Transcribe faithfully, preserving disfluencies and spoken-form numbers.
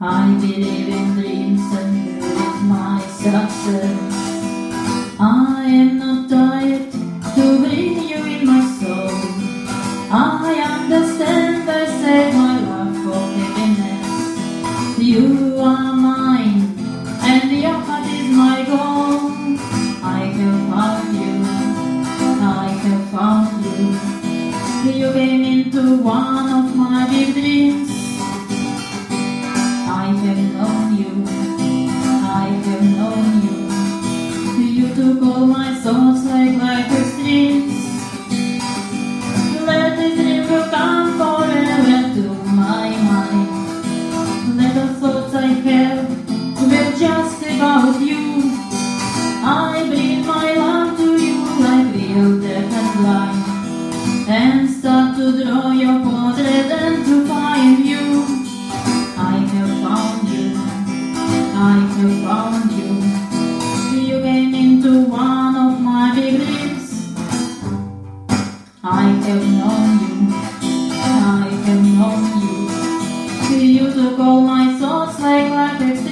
I believe in dreams and with my success. I am not tired to bring you in my soul. I understand, I said my love for happiness. You are mine, and your heart is my goal. I have found you, I have found you. You came into one of my big dreams. I have known you, I have known you. You took all my thoughts like life streams. Let this dream will come forever to my mind. Let the thoughts I have will just about you. I bring my love to you like real deaf and blind, and start to draw your portrait and to find you. I have found you, I have found you. You came into one of my big dreams. I have known you, I have known you. You took all my thoughts like life